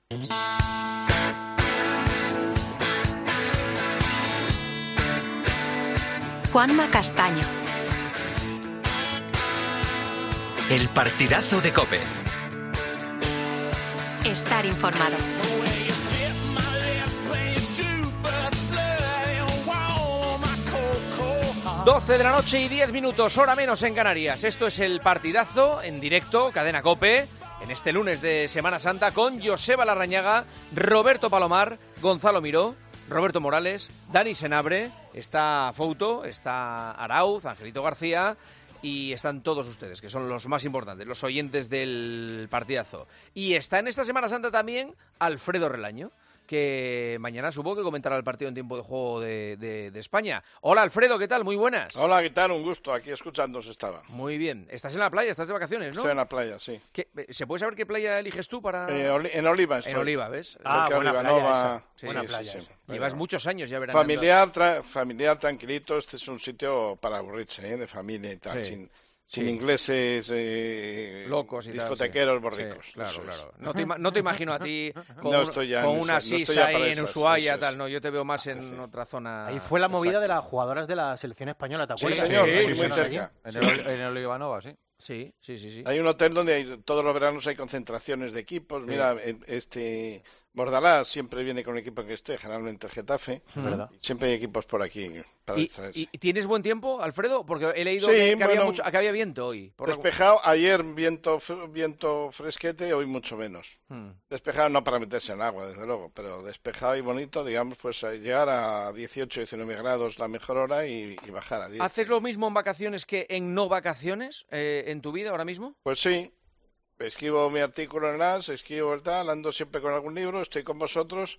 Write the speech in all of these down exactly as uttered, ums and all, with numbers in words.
Juanma Castaño. El partidazo de COPE. Estar informado. doce de la noche y diez minutos, hora menos en Canarias. Esto es el partidazo en directo, Cadena COPE, en este lunes de Semana Santa, con Joseba Larrañaga, Roberto Palomar, Gonzalo Miró, Roberto Morales, Dani Senabre, está Fouto, está Arauz, Angelito García y están todos ustedes, que son los más importantes, los oyentes del partidazo. Y está en esta Semana Santa también Alfredo Relaño, que mañana supongo que comentará el partido en tiempo de juego de, de, de España. Hola Alfredo, ¿qué tal? Muy buenas. Hola, ¿qué tal? Un gusto, aquí escuchándonos estaba. Muy bien. ¿Estás en la playa? ¿Estás de vacaciones, no? Estoy en la playa, sí. ¿Qué, ¿Se puede saber qué playa eliges tú para...? Eh, oli- en Oliva estoy. En Oliva, ¿ves? Ah, Cerca de buena Olivanova. playa esa. Sí, buena sí, playa sí, esa. sí. Llevas Pero muchos años ya veraneando. Familiar, tra- familiar, tranquilito, este es un sitio para aburrirse, ¿eh? De familia y tal, Sí. sin, sin Sí. ingleses eh, Locos y tal, discotequeros sí. borricos. Sí, claro, Eso es. claro. No te, ima- no te imagino a ti con, No estoy ya con en una esa- no estoy sisa ya ahí para en esas, Ushuaia, eso tal, es. no, yo te veo más en Sí. otra zona. Ahí fue la movida Exacto. de las jugadoras de la selección española, ¿te Sí, acuerdas? señor, Sí, sí, sí, muy sí, cerca. En el, en el Olivanova, sí. Sí, sí, sí, sí. Hay un hotel donde hay, todos los veranos hay concentraciones de equipos. Mira, en- este Bordalás siempre viene con un equipo en que esté, generalmente el Getafe. ¿Verdad? Siempre hay equipos por aquí para ¿Y, distraerse. y- y tienes buen tiempo, Alfredo? Porque he leído Sí, que, que había bueno, mucho, que había viento hoy. Por la- Despejado, ayer viento fr- viento fresquete, hoy mucho menos. Hmm. Despejado no para meterse en agua, desde luego, pero despejado y bonito, digamos, pues a llegar a dieciocho, diecinueve grados la mejor hora y, y bajar a diez. ¿Haces lo mismo en vacaciones que en no vacaciones eh, en tu vida ahora mismo? Pues sí, escribo mi artículo en As, escribo el tal, ando siempre con algún libro, estoy con vosotros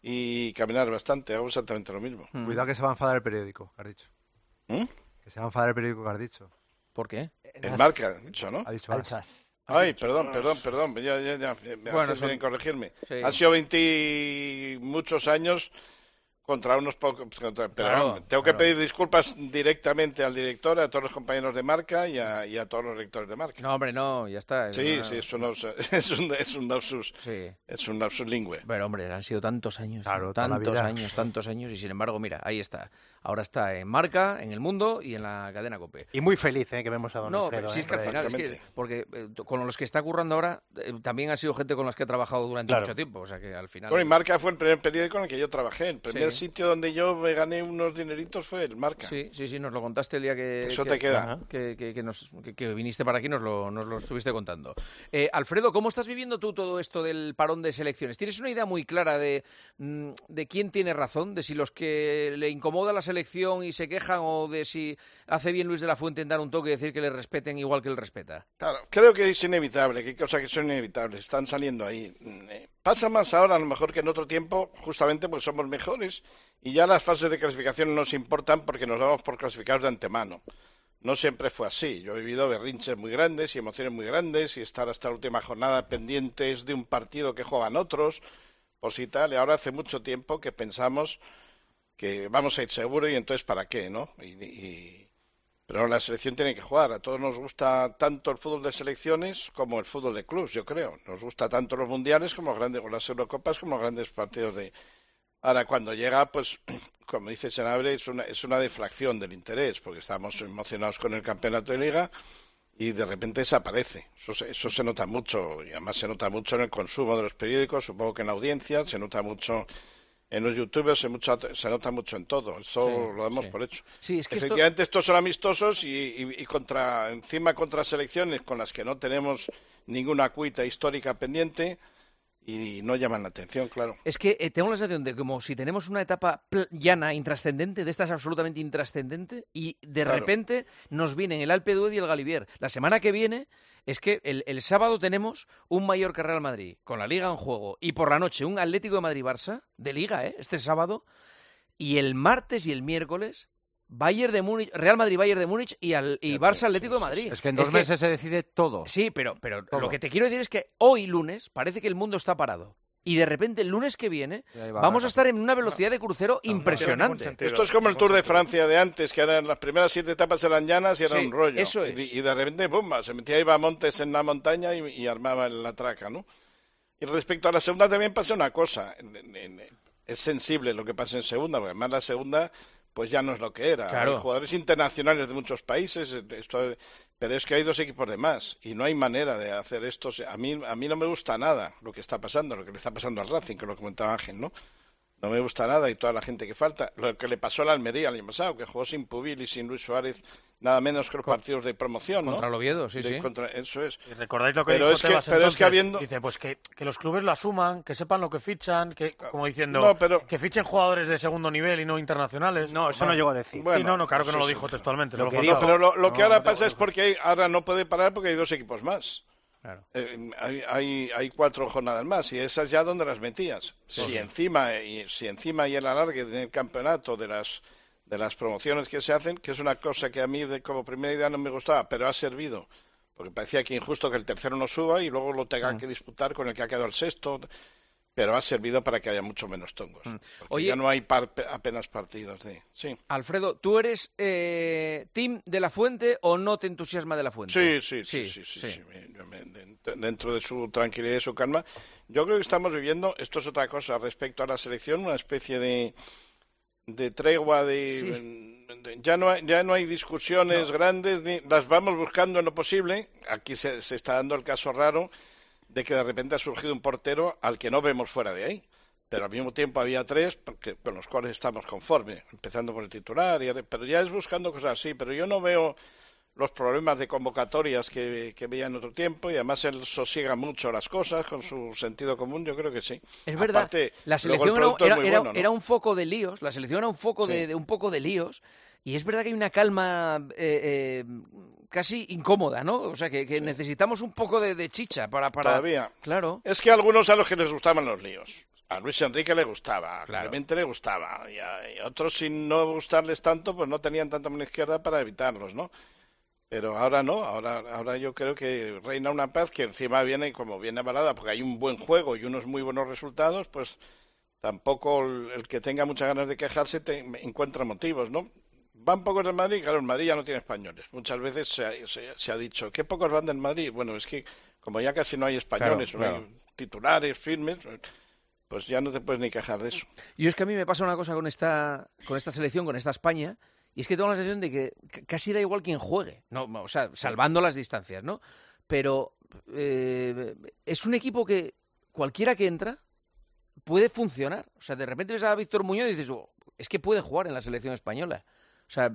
y caminar bastante, hago exactamente lo mismo. Hmm. Cuidado que se va a enfadar el periódico, que has dicho. ¿Mm? Que se va a enfadar el periódico que has dicho. ¿por qué? En marca, he dicho, ¿no? Ha dicho Ahí As. estás. Ay, perdón, perdón, perdón, ya, ya, ya, me Bueno, haces son- bien corregirme. Sí. Han sido veinte muchos años contra unos pocos, contra- pero Claro, vamos, tengo que claro. pedir disculpas directamente al director, a todos los compañeros de marca y a, y a todos los lectores de marca. No, hombre, no, ya está. es sí, una- sí, es un, lapsus- es un, es un lapsus, Sí. es un lapsus lingüe. Pero hombre, han sido tantos años, Claro, toda la tantos vida. años, tantos años, y sin embargo, mira, ahí está. Ahora está en Marca, en El Mundo y en la cadena COPE. Y muy feliz, ¿eh? Que vemos a don No, Alfredo. sí, ¿eh? es que al final, es que, Exactamente. porque eh, t- con los que está currando ahora, eh, también han sido gente con las que he trabajado durante Claro. mucho tiempo, o sea que al final... Bueno, y Marca fue el primer periódico en el que yo trabajé. El primer Sí. sitio donde yo me gané unos dineritos fue el Marca. Sí, sí, sí, nos lo contaste el día que... Eso que- te queda. Que, que- que nos, que, que viniste para aquí, nos lo, nos lo estuviste contando. Eh, Alfredo, ¿cómo estás viviendo tú todo esto del parón de selecciones? ¿Tienes una idea muy clara de, mm, de quién tiene razón? ¿De si los que le incomoda la selección y se quejan o de si hace bien Luis de la Fuente en dar un toque y decir que le respeten igual que él respeta? Claro, creo que es inevitable, que hay cosas que son inevitables, están saliendo ahí. Mm, eh, Pasa más ahora, a lo mejor que en otro tiempo, justamente porque somos mejores y ya las fases de clasificación no nos importan porque nos damos por clasificados de antemano. No siempre fue así. Yo he vivido berrinches muy grandes y emociones muy grandes y estar hasta la última jornada pendientes de un partido que juegan otros, por si tal. Y ahora hace mucho tiempo que pensamos que vamos a ir seguro y entonces ¿para qué, no? Y, y- Pero la selección tiene que jugar. A todos nos gusta tanto el fútbol de selecciones como el fútbol de clubs, yo creo. Nos gusta tanto los mundiales como los grandes, o las Eurocopas como los grandes partidos de... Ahora, cuando llega, pues, como dice Senabre, es una, es una defracción del interés, porque estamos emocionados con el campeonato de liga y de repente desaparece. Eso, se- eso se nota mucho, y además se nota mucho en el consumo de los periódicos, supongo que en la audiencia, se nota mucho en los youtubers, se, mucho, se nota mucho en todo. Eso Sí, lo damos sí. por hecho. Sí, es que esto... Efectivamente, estos son amistosos y, y- y contra encima contra selecciones con las que no tenemos ninguna cuita histórica pendiente y no llaman la atención, claro. Es que eh, tengo la sensación de como si tenemos una etapa pl- llana, intrascendente, de estas absolutamente intrascendente, y de Claro. repente nos vienen el Alpe d'Huez y el Galibier. La semana que viene es que el, el sábado tenemos un Mallorca-Real Madrid, con la Liga en juego, y por la noche un Atlético de Madrid-Barça, de Liga, ¿eh? Este sábado, y el martes y el miércoles... Bayern de Múnich, Real Madrid, Bayern de Múnich y, al, y Ya, Barça sí, Atlético de sí, Madrid. Es que en dos meses se decide todo. Sí, pero, pero Todo. lo que te quiero decir es que hoy lunes parece que el mundo está parado. Y de repente el lunes que viene Y ahí va vamos la a estar en una velocidad de crucero impresionante. Esto es como el Tour de Francia de antes, que eran las primeras siete etapas eran llanas y era Sí, un rollo. eso Y, es. y de repente, ¡pum!, se metía Iba Montes en la montaña y, y armaba la traca, ¿no? Y respecto a la segunda también pasa una cosa. En, en, en, es sensible lo que pasa en segunda, porque además la segunda pues ya no es lo que era. Claro. Hay jugadores internacionales de muchos países, esto, pero es que hay dos equipos de más y no hay manera de hacer esto. A mí, a mí no me gusta nada lo que está pasando, lo que le está pasando al Racing, que lo comentaba Ángel, ¿no? No me gusta nada y toda la gente que falta. Lo que le pasó a la Almería el año pasado, que jugó sin Pubil y sin Luis Suárez, nada menos que los Con, partidos de promoción, ¿no? Contra el Oviedo, sí, de, sí. Contra, eso es. Y recordáis lo que pero dijo es que, Tebas pero entonces, es que habiendo... dice, pues que, que los clubes lo asuman, que sepan lo que fichan, que como diciendo, no, pero... que fichen jugadores de segundo nivel y no internacionales. No, eso no llegó a decir. Bueno, sí, no, no, claro que no sí, lo sí, dijo sí. textualmente. Lo Lo que dijo, Pero lo, lo que no, ahora no pasa te... es porque hay, ahora no puede parar porque hay dos equipos más. Claro. Eh, hay, hay, hay cuatro jornadas más y esas ya donde las metías. Sí. Si encima y si encima y el alargue del campeonato de las de las promociones que se hacen, que es una cosa que a mí de, como primera idea no me gustaba, pero ha servido, porque parecía que injusto que el tercero no suba y luego lo tenga mm. que disputar con el que ha quedado el sexto, pero ha servido para que haya mucho menos tongos. Mm. Oye, ya no hay par, apenas partidos. De, sí. Alfredo, ¿tú eres eh, team de la Fuente o no te entusiasma de la Fuente? Sí, sí, sí, sí, sí, sí, sí. sí. Yo me, dentro de su tranquilidad y su calma. Yo creo que estamos viviendo, esto es otra cosa respecto a la selección, una especie de de tregua de, sí. de ya no hay, ya no hay discusiones no. grandes, ni, las vamos buscando en lo posible. Aquí se, se está dando el caso raro de que de repente ha surgido un portero al que no vemos fuera de ahí, pero al mismo tiempo había tres porque, con los cuales estamos conformes, empezando por el titular, y, pero ya es buscando cosas así, pero yo no veo los problemas de convocatorias que, que veía en otro tiempo, y además él sosiega mucho las cosas con su sentido común, yo creo que sí. Es verdad, aparte, la selección era, era, era, era, bueno, ¿no? era un foco de líos, la selección era un foco sí. de, de un poco de líos, y es verdad que hay una calma eh, eh, casi incómoda, ¿no? O sea, que, que sí. necesitamos un poco de, de chicha para, para... Todavía. Claro. Es que a algunos a los que les gustaban los líos. A Luis Enrique le gustaba, claro. Clemente le gustaba, y a, y a otros sin no gustarles tanto, pues no tenían tanta mano izquierda para evitarlos, ¿no? Pero ahora no, ahora, ahora yo creo que reina una paz que encima viene como viene avalada, porque hay un buen juego y unos muy buenos resultados, pues tampoco el, el que tenga muchas ganas de quejarse te, encuentra motivos, ¿no? Van pocos del Madrid, claro, el Madrid ya no tiene españoles. Muchas veces se ha, se, se ha dicho, ¿qué pocos van del Madrid? Bueno, es que como ya casi no hay españoles, claro, claro. no hay titulares firmes, pues ya no te puedes ni quejar de eso. Y es que a mí me pasa una cosa con esta, con esta selección, con esta España, y es que tengo la sensación de que casi da igual quién juegue, no, o sea, salvando las distancias, ¿no? Pero eh, es un equipo que cualquiera que entra puede funcionar. O sea, de repente ves a Víctor Muñoz y dices, oh, es que puede jugar en la selección española. O sea,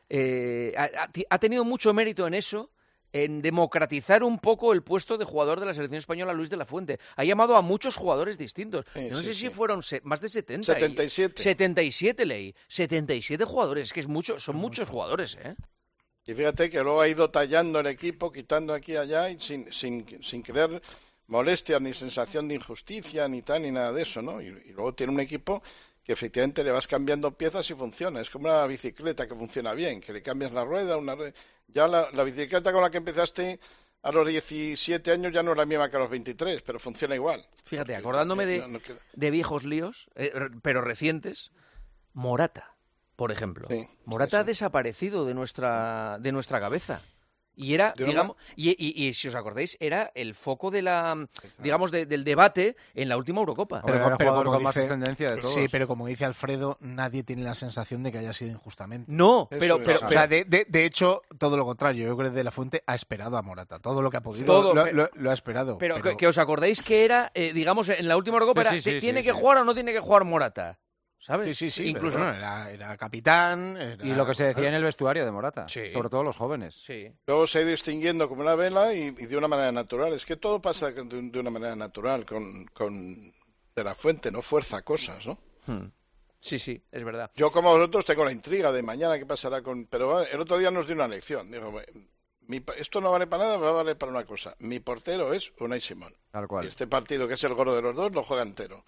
eh, ha, ha tenido mucho mérito en eso, en democratizar un poco el puesto de jugador de la selección española Luis de la Fuente. Ha llamado a muchos jugadores distintos. Sí, no sí, sé sí. si fueron se- más de setenta. setenta y siete. setenta y siete leí. setenta y siete jugadores. Es que es mucho, son muchos jugadores, ¿eh? Y fíjate que luego ha ido tallando el equipo, quitando aquí y allá, y sin, sin, sin crear molestia, ni sensación de injusticia, ni tal, ni nada de eso, ¿no? Y, y luego tiene un equipo que efectivamente le vas cambiando piezas y funciona. Es como una bicicleta que funciona bien, que le cambias la rueda, una rueda. Ya la, la bicicleta con la que empezaste a los diecisiete años ya no es la misma que a los veintitrés, pero funciona igual. Fíjate, acordándome de, no, no de viejos líos, eh, pero recientes, Morata, por ejemplo. Sí, Morata sí, sí. ha desaparecido de nuestra, de nuestra cabeza. Y era, ¿De digamos, y, y, y si os acordáis, era el foco de la, digamos, de, del debate en la última Eurocopa. Pero, pero, pero como con dice, más ascendencia de todos. Sí, pero como dice Alfredo, nadie tiene la sensación de que haya sido injustamente. No, pero, pero, pero o sea, de, de, de hecho, todo lo contrario. Yo creo que De la Fuente ha esperado a Morata. Todo lo que ha podido todo, lo, pero, lo, lo ha esperado. Pero, pero... Que, que os acordáis que era, eh, digamos, en la última Eurocopa era, sí, sí, ¿tiene sí, que sí. jugar o no tiene que jugar Morata? ¿Sabes? Sí, sí, sí. Incluso bueno, era, era capitán. Era... Y lo que se decía en el vestuario de Morata. Sí. Sobre todo los jóvenes. Sí. Luego se ha ido extinguiendo como una vela y, y de una manera natural. Es que todo pasa de, de una manera natural con, con De la Fuente, no fuerza cosas, ¿no? Hmm. Sí, sí, es verdad. Yo, como vosotros, tengo la intriga de mañana qué pasará con... Pero el otro día nos dio una lección. Dijo, mi, esto no vale para nada, va a valer para una cosa. Mi portero es Unai Simón. Tal cual. Y este partido, que es el gordo de los dos, lo juega entero.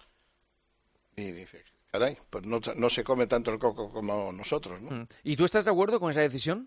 Y dice... Caray, pues no, no se come tanto el coco como nosotros, ¿no? ¿Y tú estás de acuerdo con esa decisión?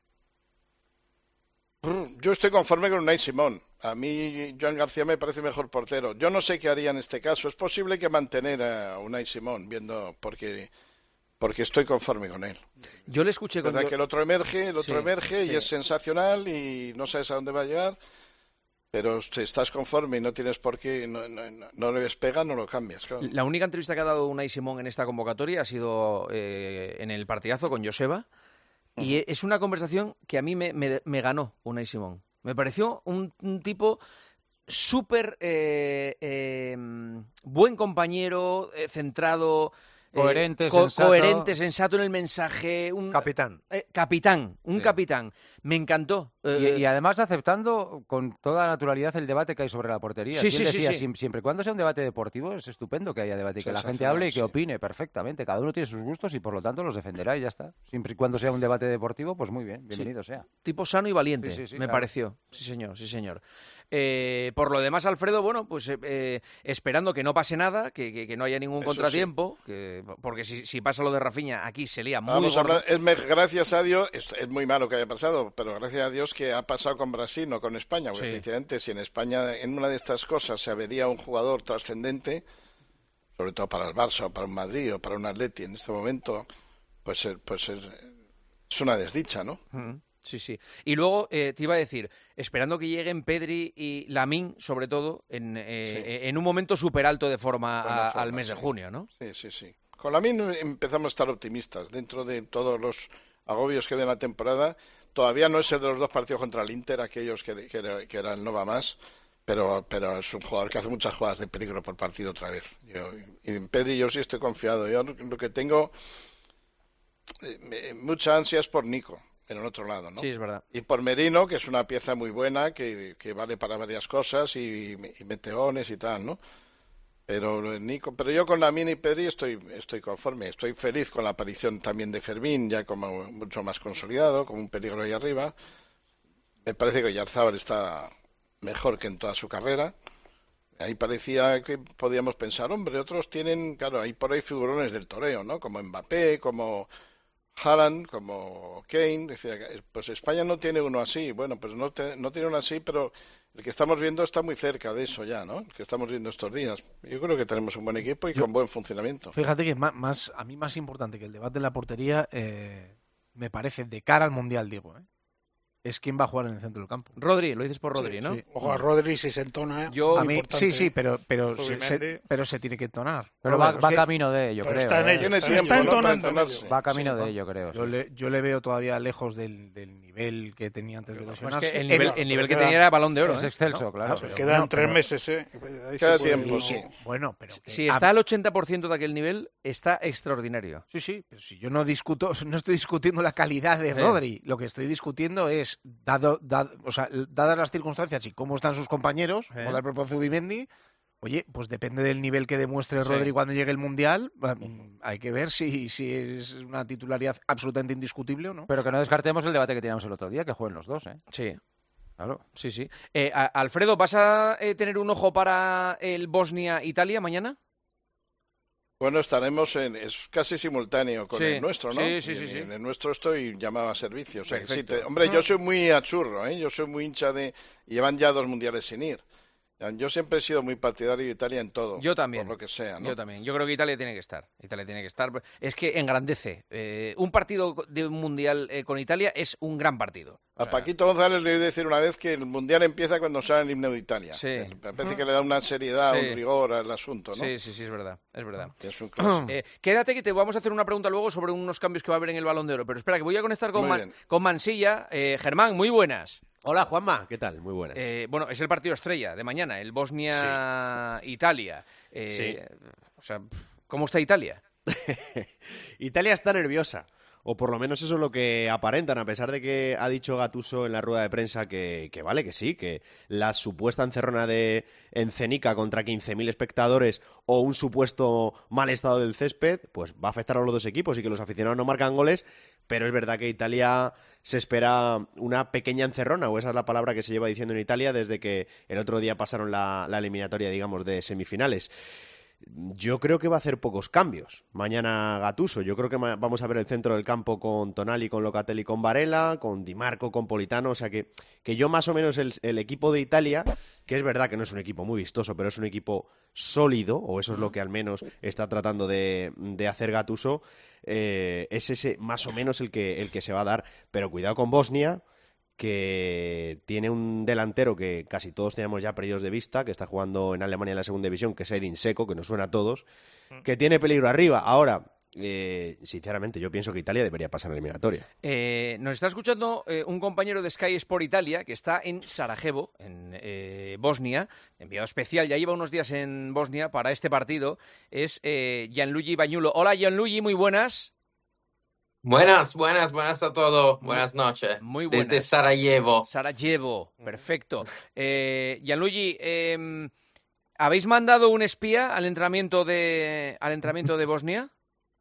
Yo estoy conforme con Unai Simón. A mí, Joan García me parece mejor portero. Yo no sé qué haría en este caso. Es posible que mantener a Unai Simón, viendo, porque, porque estoy conforme con él. Yo le escuché con... ¿Verdad yo... que el otro emerge, el otro sí, emerge sí. y es sensacional y no sabes a dónde va a llegar? Pero si estás conforme y no tienes por qué, no, no, no, no le ves pega, no lo cambias. Claro. La única entrevista que ha dado Unai Simón en esta convocatoria ha sido eh, en el partidazo con Joseba. Uh-huh. Y es una conversación que a mí me, me, me ganó Unai Simón. Me pareció un, un tipo súper eh, eh, buen compañero, eh, centrado... Coherente, eh, co sensato. coherente, sensato en el mensaje. Un, capitán. Eh, capitán, un sí. capitán. Me encantó. Eh, y, y además aceptando con toda naturalidad el debate que hay sobre la portería. Sí, sí, sí, decía, sí, sí. Siempre y cuando sea un debate deportivo es estupendo que haya debate y que la gente hable y que sí. opine perfectamente. Cada uno tiene sus gustos y por lo tanto los defenderá y ya está. Siempre y cuando sea un debate deportivo, pues muy bien, bienvenido sí. sea. Tipo sano y valiente, sí, sí, sí, me claro. pareció. Sí, señor, sí, señor. Eh, por lo demás, Alfredo, bueno, pues eh, eh, esperando que no pase nada, que, que, que no haya ningún Eso contratiempo, sí. que, porque si, si pasa lo de Rafinha, aquí se lía muy Vamos a gordo. hablar, es, me, gracias a Dios, es, es muy malo que haya pasado, pero gracias a Dios que ha pasado con Brasil, no con España, porque sí. efectivamente si en España en una de estas cosas se avería un jugador trascendente, sobre todo para el Barça o para un Madrid o para un Atleti en este momento, pues, pues es, es una desdicha, ¿no? Mm. Sí, sí. Y luego eh, te iba a decir, esperando que lleguen Pedri y Lamine, sobre todo, en, eh, sí. en un momento súper alto de forma, a, forma al mes sí. de junio, ¿no? Sí, sí, sí. Con Lamine empezamos a estar optimistas. Dentro de todos los agobios que viene la temporada, todavía no es el de los dos partidos contra el Inter, aquellos que, que, que eran no va más, pero, pero es un jugador que hace muchas jugadas de peligro por partido otra vez. Yo, y en Pedri yo sí estoy confiado. Yo lo que tengo eh, mucha ansia es por Nico. En el otro lado, ¿no? Sí, es verdad. Y por Merino, que es una pieza muy buena, que, que vale para varias cosas y, y mete goles y tal, ¿no? Pero Nico, pero yo con Lamine y Pedri estoy, estoy conforme, estoy feliz con la aparición también de Fermín, ya como mucho más consolidado, como un peligro ahí arriba. Me parece que Oyarzabal está mejor que en toda su carrera. Ahí parecía que podíamos pensar, hombre, otros tienen, claro, hay por ahí figurones del toreo, ¿no? Como Mbappé, como Haaland, como Kane, decía, pues España no tiene uno así. Bueno, pues no, te, no tiene uno así, pero el que estamos viendo está muy cerca de eso ya, ¿no? El que estamos viendo estos días. Yo creo que tenemos un buen equipo y Yo, con buen funcionamiento. Fíjate que más, más a mí más importante que el debate en la portería, eh, me parece, de cara al Mundial, digo, ¿eh? es quién va a jugar en el centro del campo. Rodri, lo dices por Rodri, sí, ¿no? Sí. Ojo a Rodri si se entona. ¿eh? Yo, a mí, sí, sí, pero, pero, se, se, se, pero se tiene que entonar. Pero va, va camino de ello, creo. Está en ¿eh? ello, Tiene está, tiempo, está entonando. ¿no? Va camino sí, de ello, creo. Yo, sí. le, yo le veo todavía lejos del, del nivel que tenía antes de lesionarse. Es que el nivel, el, el nivel que tenía era Balón de Oro. Es ¿eh? excelso, no, claro. pero, quedan no, tres pero, meses, ¿eh? Ahí Cada se puede, tiempo, y, sí. Bueno, pero... Que, si está al ochenta por ciento de aquel nivel, está extraordinario. Sí, sí, pero si yo no discuto, no estoy discutiendo la calidad de Rodri, lo que estoy discutiendo es, dado, dado, o sea, dadas las circunstancias y cómo están sus compañeros, ¿Eh? como el propio Zubimendi, oye, pues depende del nivel que demuestre Sí. Rodri cuando llegue el Mundial, hay que ver si, si es una titularidad absolutamente indiscutible o no. Pero que no descartemos el debate que teníamos el otro día, que jueguen los dos, ¿eh? Sí. Claro. Sí, sí. Eh, a, Alfredo, ¿vas a eh, tener un ojo para el Bosnia-Italia mañana? Bueno, estaremos en, es casi simultáneo con Sí, el nuestro, ¿no? sí, sí, sí, en, sí. en el nuestro estoy llamado a servicio. O sea, que sí, Perfecto. te, hombre, yo soy muy achurro, ¿eh? Yo soy muy hincha de... Llevan ya dos mundiales sin ir. Yo siempre he sido muy partidario de Italia en todo. Yo también. Por lo que sea, ¿no? Yo también. Yo creo que Italia tiene que estar. Italia tiene que estar. Es que engrandece. Eh, un partido de un mundial eh, con Italia es un gran partido. O A sea, Paquito González le voy a decir una vez que el mundial empieza cuando sale el himno de Italia. Sí. Me parece que le da una seriedad, Sí. un rigor al asunto, ¿no? Sí, sí, sí, es verdad. Es verdad. Es un clásico. Eh, quédate que te vamos a hacer una pregunta luego sobre unos cambios que va a haber en el Balón de Oro. Pero espera, que voy a conectar con, Muy Man- bien. con Mansilla. Eh, Germán, muy buenas. Hola, Juanma, ¿qué tal? Muy buenas. Eh, bueno, es el partido estrella de mañana, el Bosnia-Italia. Eh, Sí. O sea, ¿cómo está Italia? Italia está nerviosa, o por lo menos eso es lo que aparentan, a pesar de que ha dicho Gattuso en la rueda de prensa que, que vale, que sí, que la supuesta encerrona de Encenica contra quince mil espectadores o un supuesto mal estado del césped, pues va a afectar a los dos equipos y que los aficionados no marcan goles, pero es verdad que Italia se espera una pequeña encerrona, o esa es la palabra que se lleva diciendo en Italia desde que el otro día pasaron la, la eliminatoria, digamos, de semifinales. Yo creo que va a hacer pocos cambios mañana Gattuso. Yo creo que ma- vamos a ver el centro del campo con Tonali, con Locatelli, con Varela, con Di Marco, con Politano. O sea que, que yo más o menos el, el equipo de Italia, que es verdad que no es un equipo muy vistoso, pero es un equipo sólido, o eso es lo que al menos está tratando de, de hacer Gattuso, eh, es ese más o menos el que, el que se va a dar. Pero cuidado con Bosnia, que tiene un delantero que casi todos teníamos ya perdidos de vista, que está jugando en Alemania en la segunda división, que es Edin Dzeko, que nos suena a todos, que tiene peligro arriba. Ahora, eh, sinceramente, yo pienso que Italia debería pasar a la eliminatoria. Eh, nos está escuchando eh, un compañero de Sky Sport Italia que está en Sarajevo, en eh, Bosnia, enviado especial, ya lleva unos días en Bosnia para este partido, es eh, Gianluigi Bañulo. Hola Gianluigi, muy buenas. Buenas, buenas, buenas a todos. Buenas noches. Muy buenas. Desde Sarajevo. Sarajevo, perfecto. Eh, Gianluigi, eh, ¿habéis mandado un espía al entrenamiento de, al entrenamiento de Bosnia?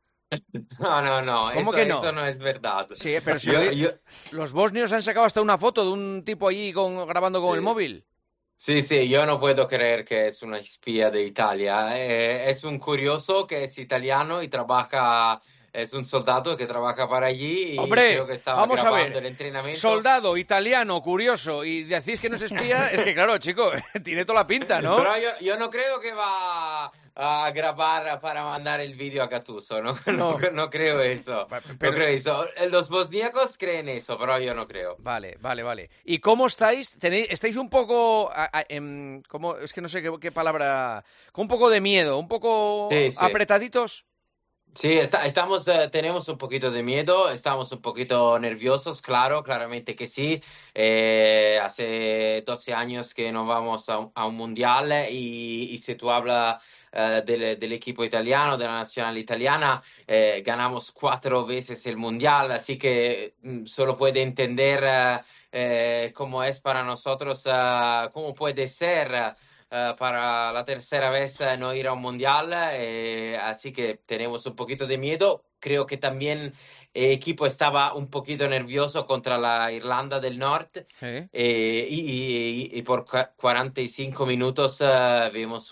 No, no, no. ¿Cómo eso, que no? Eso no es verdad. Sí, pero si Yo- lo- yo- los bosnios han sacado hasta una foto de un tipo allí con, grabando con Sí. el móvil. Sí, sí, yo no puedo creer que es una espía de Italia. Eh, es un curioso que es italiano y trabaja, es un soldado que trabaja para allí y Hombre, creo que estaba vamos a grabando ver. el entrenamiento. Soldado, italiano, curioso, y decís que no es espía, es que claro, chico, tiene toda la pinta, ¿no? Pero yo, yo no creo que va a grabar para mandar el vídeo a Gattuso, no, no, No. no creo eso. pero- No creo eso. Los bosníacos creen eso, pero yo no creo. Vale, vale, vale. ¿Y cómo estáis? ¿Tenéis, estáis un poco, a- a- em, ¿cómo? Es que no sé qué, qué palabra, con un poco de miedo, un poco Sí, sí. apretaditos. Sí, está- estamos, eh, tenemos un poquito de miedo, estamos un poquito nerviosos, claro, claramente que sí. Eh, hace doce años que no vamos a un, a un mundial y, y si tú hablas eh, del, del equipo italiano, de la nacional italiana, eh, ganamos cuatro veces el mundial, así que mm, solo puede entender eh, eh, cómo es para nosotros, eh, cómo puede ser. eh, para la tercera vez eh, no ir a un mundial, eh, así que tenemos un poquito de miedo. Creo que también el equipo estaba un poquito nervioso contra la Irlanda del Norte ¿Eh? eh, y, y- y por cua- cuarenta y cinco minutos eh, vimos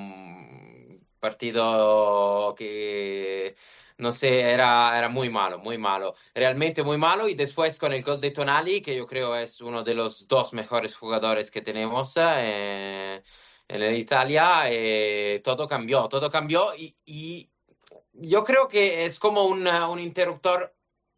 un partido que no sé, era, era muy malo, muy malo, realmente muy malo. Y después con el gol de Tonali, que yo creo es uno de los dos mejores jugadores que tenemos eh, en el Italia, eh, todo cambió, todo cambió y, y yo creo que es como un, un interruptor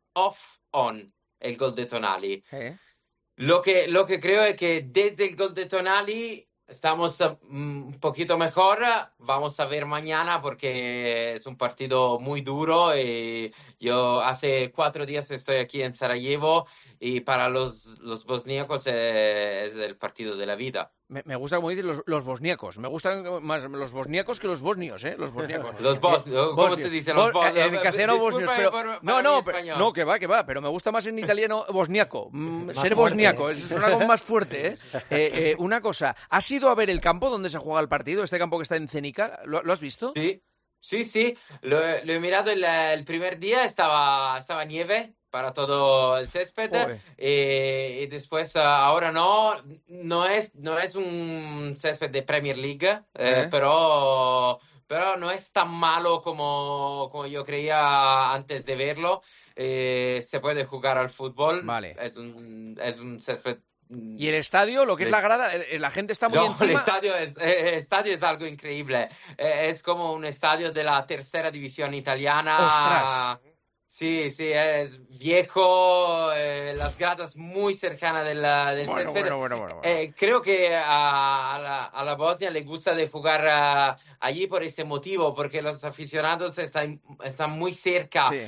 off-on el gol de Tonali. ¿Eh? Lo que, lo que creo es que desde el gol de Tonali estamos uh, un poquito mejor. Vamos a ver mañana porque es un partido muy duro. Y yo hace cuatro días estoy aquí en Sarajevo y para los, los bosníacos eh, es el partido de la vida. Me, me gusta como dices los, los bosníacos. Me gustan más los bosníacos que los bosnios, ¿eh? Los bosníacos. Los bos- ¿cómo bosnios. se dice? Los Bos- bos- En castellano Discúlpame bosnios, pero... por- no, para no, mi pero- español. no, que va, que va, pero me gusta más en italiano bosniaco. Mm, Más ser fuerte, bosniaco, ¿eh? es suena como más fuerte, ¿eh? Eh, eh, Una cosa, ¿has ido a ver el campo donde se juega el partido? Este campo que está en Zenica, ¿lo, lo has visto? Sí, sí, sí. Lo, he- lo he mirado el, el primer día, estaba, estaba nieve para todo el césped. Joder. eh, y después, ah, ahora no, no es, no es un césped de Premier League, eh, ¿Eh? pero, pero no es tan malo como, como yo creía antes de verlo. Eh, se puede jugar al fútbol. Vale. Es un, es un césped. mm, Y el estadio, lo que es Sí. la grada, eh, la gente está muy No, el encima. estadio es, eh, el estadio es algo increíble. Eh, es como un estadio de la tercera división italiana. ¡Ostras! Sí, sí, es viejo, eh, las gradas muy cercanas del, del Bueno, césped. bueno, bueno, bueno, bueno. Eh, creo que a, a la, a la Bosnia le gusta de jugar ah, allí por ese motivo, porque los aficionados están, están muy cerca Sí.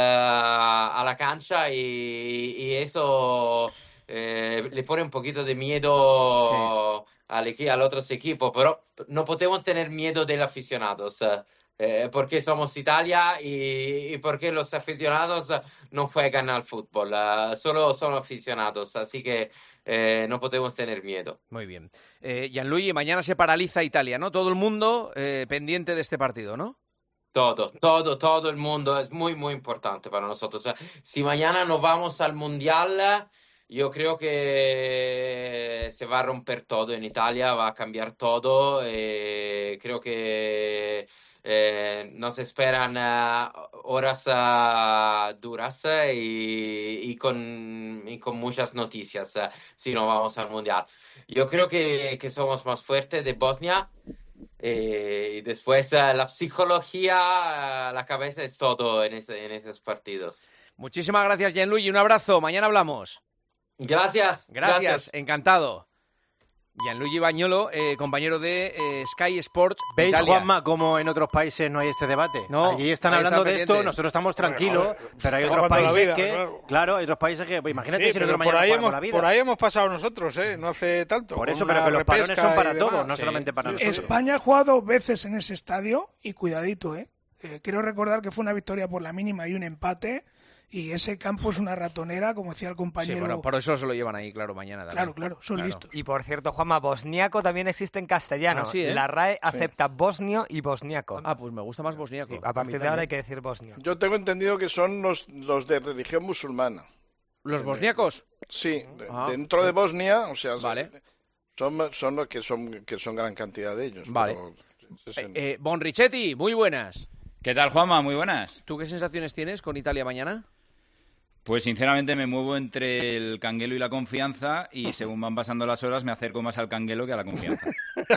ah, a la cancha y, y eso eh, le pone un poquito de miedo al, equi- al otros equipos, pero no podemos tener miedo de los aficionados. eh, porque somos Italia y, y porque los aficionados no juegan al fútbol, ah, solo son aficionados, así que eh, no podemos tener miedo. Muy bien. Eh, Gianluigi, mañana se paraliza Italia, ¿no? Todo el mundo eh, pendiente de este partido, ¿no? Todo, todo, todo el mundo es muy, muy importante para nosotros. O sea, si mañana no vamos al Mundial, yo creo que se va a romper todo en Italia, va a cambiar todo. eh, creo que eh, nos esperan eh, horas eh, duras eh, y, y con, y con muchas noticias eh, si no vamos al Mundial. Yo creo que, que somos más fuertes de Bosnia. Eh, y después eh, la psicología, eh, la cabeza es todo en, ese- en esos partidos. Muchísimas gracias, Gianluigi. Un abrazo. Mañana hablamos. Gracias. Gracias, gracias. encantado. Gianluigi Bagnolo, eh, compañero de eh, Sky Sports ¿Veis, Italia. Juanma, cómo en otros países no hay este debate? No, Allí están ahí hablando están de esto, pendientes. nosotros estamos tranquilos, Joder, pero hay estamos otros jugando la países vida, que... claro. Claro, hay otros países que... Pues imagínate Sí, si pero nosotros por mañana ahí, jugamos hemos, la vida. por ahí hemos pasado nosotros, ¿eh? No hace tanto. Por con eso, una pero que los parones repesca son y para demás. todos, no Sí. solamente para Sí, nosotros. sí. España ha jugado dos veces en ese estadio y cuidadito, ¿eh? Eh, Quiero recordar que fue una victoria por la mínima y un empate. Y ese campo es una ratonera, como decía el Sí, compañero. bueno, por eso se lo llevan ahí, claro, mañana también. Claro, claro, son Claro. listos. Y por cierto, Juanma, bosniaco también existe en castellano. Ah, sí, ¿eh? La R A E Sí. acepta bosnio y bosniaco. Ah, pues me gusta más bosniaco. Sí, a partir de ahora hay que decir bosnio. Yo tengo entendido que son los, los de religión musulmana. ¿Los bosniacos? Sí, de- Ah. dentro de Bosnia, o sea, Vale. son, son los que son, que son gran cantidad de ellos. Vale. pero es en- Eh, Bon Richetti, muy buenas. ¿Qué tal, Juanma? Muy buenas. ¿Tú qué sensaciones tienes con Italia mañana? Pues sinceramente me muevo entre el canguelo y la confianza y según van pasando las horas me acerco más al canguelo que a la confianza.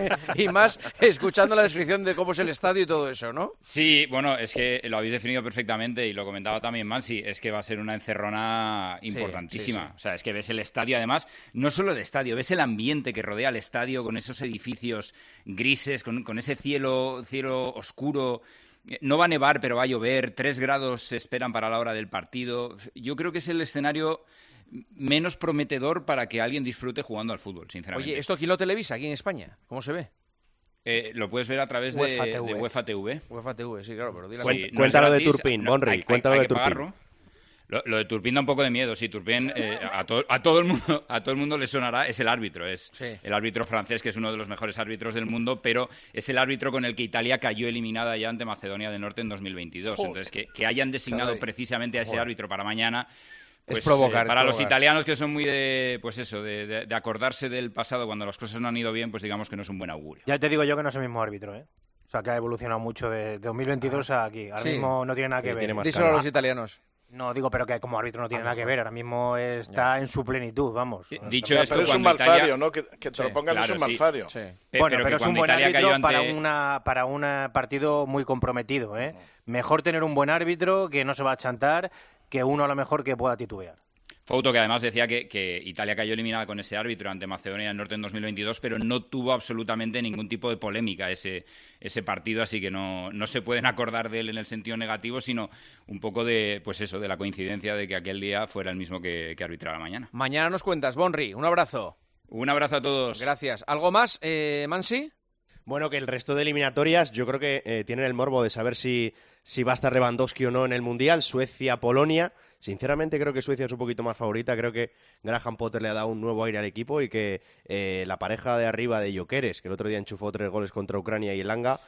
Y más escuchando la descripción de cómo es el estadio y todo eso, ¿no? Sí, bueno, es que lo habéis definido perfectamente y lo comentaba también Mansi, es que va a ser una encerrona importantísima. sí, sí. O sea, es que ves el estadio, además, no solo el estadio, ves el ambiente que rodea el estadio con esos edificios grises, con, con ese cielo, cielo oscuro. No va a nevar, pero va a llover. Tres grados se esperan para la hora del partido. Yo creo que es el escenario menos prometedor para que alguien disfrute jugando al fútbol, sinceramente. Oye, ¿esto quién lo televisa aquí en España? ¿Cómo se ve? Eh, lo puedes ver a través de UEFA T V. de UEFA T V. UEFA T V, sí, claro, pero dile Sí, la- no es Cuéntalo de gratis, Turpin, no, Bonri, hay- hay- cuéntalo hay de que Turpin. pagarlo. Lo, lo de Turpin da un poco de miedo, sí, Turpin eh, a, to- a todo el mundo a todo el mundo le sonará, es el árbitro, es Sí. el árbitro francés que es uno de los mejores árbitros del mundo, pero es el árbitro con el que Italia cayó eliminada ya ante Macedonia del Norte en dos mil veintidós. Joder. Entonces, que, que hayan designado Caray. precisamente a ese Joder. árbitro para mañana, Es pues provocar, eh, para es los provocar. italianos que son muy de, pues eso, de, de- de acordarse del pasado cuando las cosas no han ido bien, pues digamos que no es un buen augurio. Ya te digo yo que no es el mismo árbitro, ¿eh? O sea, que ha evolucionado mucho de dos mil veintidós a aquí. Ahora Sí. mismo no tiene nada que Sí, ver. tiene más Díselo a los italianos. No, digo, pero que como árbitro no tiene nada que ver. Ahora mismo está en su plenitud, vamos. Dicho Ya, esto, pero es un cuando malfario, Italia- ¿no? Que, que te Sí, lo pongan claro, es un sí. malfario. Sí. Pe- Bueno, pero, que es un cuando buen Italia árbitro cayó ante- para una para un partido muy comprometido, ¿eh? Mejor tener un buen árbitro que no se va a chantar que uno a lo mejor que pueda titubear. Fouto, que además decía que, que Italia cayó eliminada con ese árbitro ante Macedonia del Norte en dos mil veintidós, pero no tuvo absolutamente ningún tipo de polémica ese, ese partido, así que no, no se pueden acordar de él en el sentido negativo, sino un poco de, pues eso, de la coincidencia de que aquel día fuera el mismo que, que arbitrara mañana. Mañana nos cuentas, Bonri. Un abrazo. Un abrazo a todos. Gracias. ¿Algo más, eh, Mansi? Bueno, que el resto de eliminatorias yo creo que eh, tienen el morbo de saber si, si va a estar Lewandowski o no en el Mundial. Suecia, Polonia. Sinceramente creo que Suecia es un poquito más favorita. Creo que Graham Potter le ha dado un nuevo aire al equipo y que eh, la pareja de arriba de Gyökeres, que el otro día enchufó tres goles contra Ucrania y Elanga,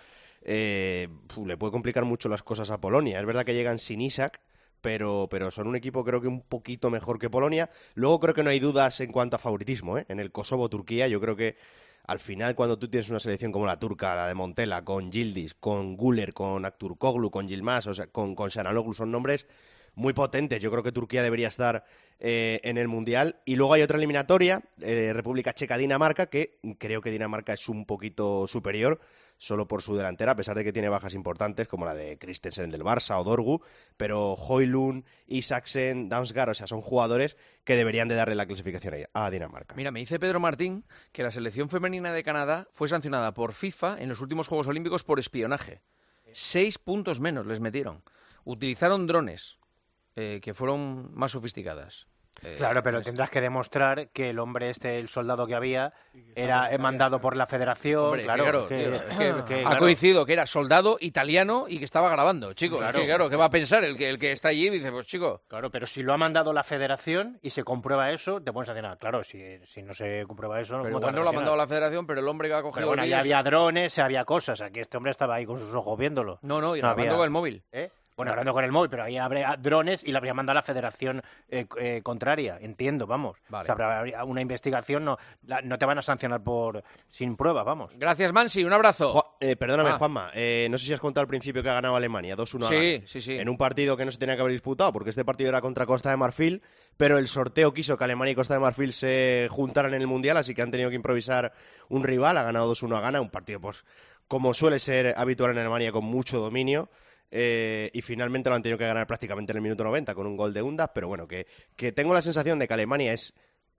eh, pf, le puede complicar mucho las cosas a Polonia. Es verdad que llegan sin Isak, pero, pero son un equipo creo que un poquito mejor que Polonia. Luego creo que no hay dudas en cuanto a favoritismo, ¿eh? En el Kosovo-Turquía yo creo que al final cuando tú tienes una selección como la turca, la de Montella, con Yildiz, con Güler, con Aktürkoğlu, con Yilmaz, o sea, con, con Şanaloglu, son nombres muy potentes. Yo creo que Turquía debería estar eh, en el Mundial. Y luego hay otra eliminatoria, eh, República Checa-Dinamarca, que creo que Dinamarca es un poquito superior, solo por su delantera, a pesar de que tiene bajas importantes, como la de Christensen del Barça o Dorgu, pero Højlund, Isaksen, Damsgaard, o sea, son jugadores que deberían de darle la clasificación a Dinamarca. Mira, me dice Pedro Martín que la selección femenina de Canadá fue sancionada por FIFA en los últimos Juegos Olímpicos por espionaje. Seis puntos menos les metieron. Utilizaron drones, eh, que fueron más sofisticadas. Eh, Claro, pero pues- tendrás que demostrar que el hombre este, el soldado que había, era mandado por la federación. Hombre, claro, claro, que- tío, es que que, ha claro. coincidido que era soldado italiano y que estaba grabando, chicos. Claro. Es que, claro, ¿qué va a pensar el que, el que está allí? Dice, pues chico. Claro, pero si lo ha mandado la federación y se comprueba eso, te pones a decir, claro, si, si no se comprueba eso... Pero ¿cómo te igual vas no a lo ha sancionar? mandado la federación, pero el hombre que ha cogido Pero bueno, el ya vídeo- había drones, había cosas. Aquí este hombre estaba ahí con sus ojos viéndolo. No, no, y grabando había- con el móvil. ¿Eh? Bueno, hablando con el móvil, pero ahí habría drones y le habría mandado a la federación eh, eh, contraria. Entiendo, vamos. Vale. O sea, habrá- habría una investigación, no, la- no te van a sancionar por sin prueba, vamos. Gracias, Mansi, un abrazo. Ju- eh, perdóname, Ah. Juanma, eh, no sé si has contado al principio que ha ganado Alemania, dos uno a Sí, Ghana. sí, sí. En un partido que no se tenía que haber disputado, porque este partido era contra Costa de Marfil, pero el sorteo quiso que Alemania y Costa de Marfil se juntaran en el Mundial, así que han tenido que improvisar un rival, ha ganado dos uno a Ghana, un partido, pues, como suele ser habitual en Alemania, con mucho dominio. Eh, y finalmente lo han tenido que ganar prácticamente en el minuto noventa con un gol de Undas, pero bueno, que, que tengo la sensación de que Alemania es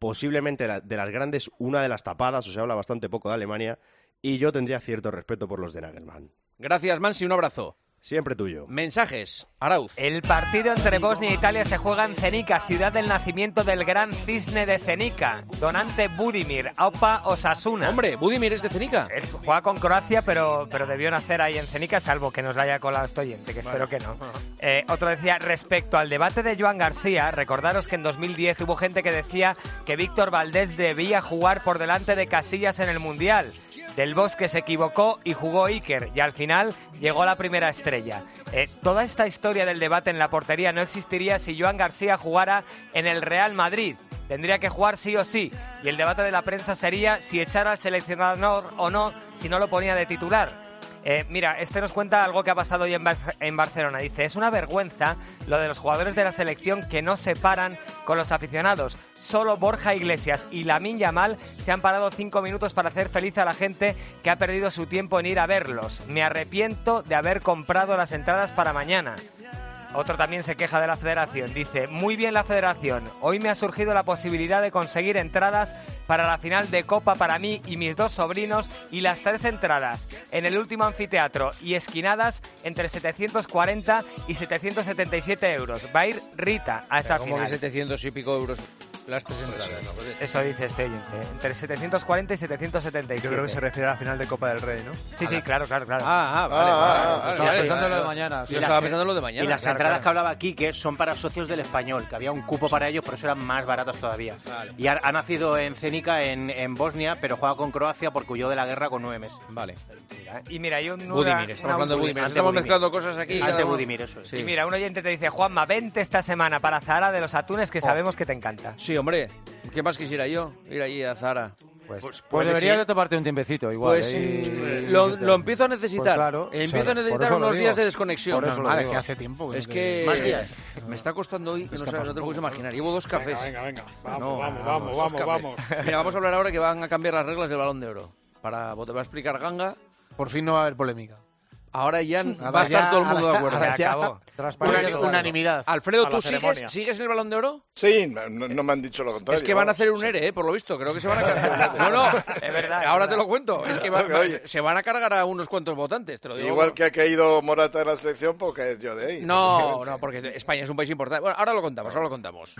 posiblemente la- de las grandes, una de las tapadas, o se habla bastante poco de Alemania, y yo tendría cierto respeto por los de Nagelsmann. Gracias, Mansi, un abrazo. Siempre tuyo. Mensajes, Arauz. El partido entre Bosnia e Italia se juega en Zenica, ciudad del nacimiento del gran cisne de Zenica. Donante Budimir, Aupa Osasuna. Hombre, Budimir es de Zenica. Él juega con Croacia, pero, pero debió nacer ahí en Zenica, salvo que nos la haya colado este oyente, que espero que no. Eh, otro decía, respecto al debate de Joan García, recordaros que en dos mil diez hubo gente que decía que Víctor Valdés debía jugar por delante de Casillas en el Mundial. Del Bosque se equivocó y jugó Iker, y al final llegó la primera estrella. Eh, toda esta historia del debate en la portería no existiría si Joan García jugara en el Real Madrid. Tendría que jugar sí o sí, y el debate de la prensa sería si echar al seleccionador o no, si no lo ponía de titular. Eh, mira, este nos cuenta algo que ha pasado hoy en, Bar- en Barcelona. Dice, es una vergüenza lo de los jugadores de la selección que no se paran con los aficionados. Solo Borja Iglesias y Lamine Yamal se han parado cinco minutos para hacer feliz a la gente que ha perdido su tiempo en ir a verlos. Me arrepiento de haber comprado las entradas para mañana. Otro también se queja de la federación. Dice, muy bien la federación. Hoy me ha surgido la posibilidad de conseguir entradas para la final de Copa para mí y mis dos sobrinos y las tres entradas en el último anfiteatro y esquinadas entre setecientos cuarenta y setecientos setenta y siete euros. Va a ir Rita a esa Como final. que setecientos y pico euros las tres entradas. Eso dice este oyente. Entre setecientos cuarenta y setecientos setenta y siete. Yo creo que se refiere a la final de Copa del Rey, ¿no? Sí, sí, claro, claro, claro. Ah, ah, vale, Ah, vale, ah, vale, ah, vale, estaba vale, pensando en lo de vale. mañana. Yo estaba pensando en lo de mañana. Y las claro, entradas claro. que hablaba Quique son para socios del Español, que había un cupo para ellos, pero eso eran más baratos todavía. Vale. Y ha, ha nacido en Zenica, en, en Bosnia, pero juega con Croacia porque huyó de la guerra con nueve meses. Vale. Mira, y mira, hay un... Budimir, una- estamos hablando de Budimir. ante Estamos Budimir. mezclando cosas aquí. Ante cada uno. Budimir, eso es. Sí. Y mira, un oyente te dice, Juanma, vente esta semana para Zara de los atunes, que sabemos que te encanta. Sí, hombre. ¿Qué más quisiera yo? Ir allí a Zara. Pues, pues puedes deberías ir. de tomarte un tiempecito igual. Pues ¿eh? mm, Y- lo, y- lo empiezo a necesitar. Pues claro, empiezo claro, a por necesitar eso lo unos digo. días de desconexión. Por eso lo Normal, es digo. que hace tiempo. Es te- que Más días. me está costando hoy, que no, Escapas sabes, no un te puedes poco. imaginar. Llevo dos cafés. Venga, venga, venga. Vamos, No, vamos, no, vamos, dos vamos, cafés. vamos. Mira, vamos a hablar ahora que van a cambiar las reglas del Balón de Oro. Para, te va a explicar Ganga. Por fin no va a haber polémica. Ahora ya Ahora va a estar ya- todo el mundo de acuerdo. ahora Se ya- acabó. Transparente Unani- total. unanimidad. Alfredo, A ¿tú la sigues, ceremonia. sigues en el Balón de Oro? Sí, no, no me han dicho lo contrario. Es que van a vamos. hacer un ERE, ¿eh? Por lo visto. Creo que se van a cargar. No, no. Es verdad. Ahora es te verdad. lo cuento. Es que va- Oye, oye. se van a cargar a unos cuantos votantes, te lo digo. Igual que ha caído Morata de la selección, pues caer yo de ahí. No, no, porque España es un país importante. Bueno, ahora lo contamos, ahora lo contamos.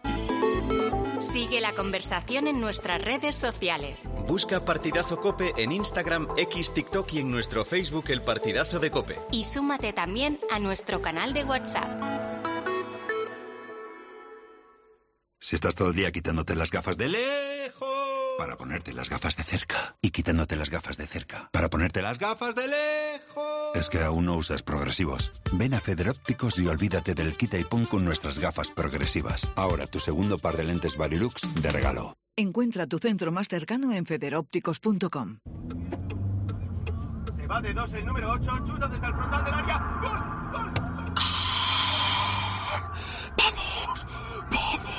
Sigue la conversación en nuestras redes sociales. Busca Partidazo Cope en Instagram, X, TikTok y en nuestro Facebook El Partidazo de Cope. Y súmate también a nuestro canal de WhatsApp. Si estás todo el día quitándote las gafas de lejos para ponerte las gafas de cerca y quitándote las gafas de cerca para ponerte las gafas de lejos, es que aún no usas progresivos. Ven a Federópticos y olvídate del quita y pon con nuestras gafas progresivas. Ahora tu segundo par de lentes Varilux de regalo. Encuentra tu centro más cercano en federópticos punto com. Se va de dos el número ocho, chuta desde el frontal del área. ¡Gol! ¡Gol! ¡Vamos! ¡Vamos!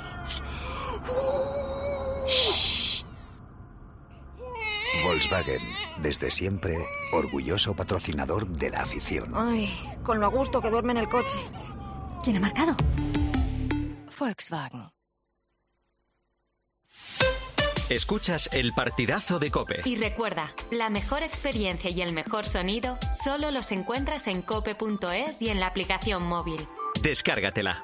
Volkswagen, desde siempre, orgulloso patrocinador de la afición. Ay, con lo a gusto que duerme en el coche. ¿Quién ha marcado? Volkswagen. Escuchas El Partidazo de Cope. Y recuerda, la mejor experiencia y el mejor sonido solo los encuentras en cope punto es y en la aplicación móvil. Descárgatela.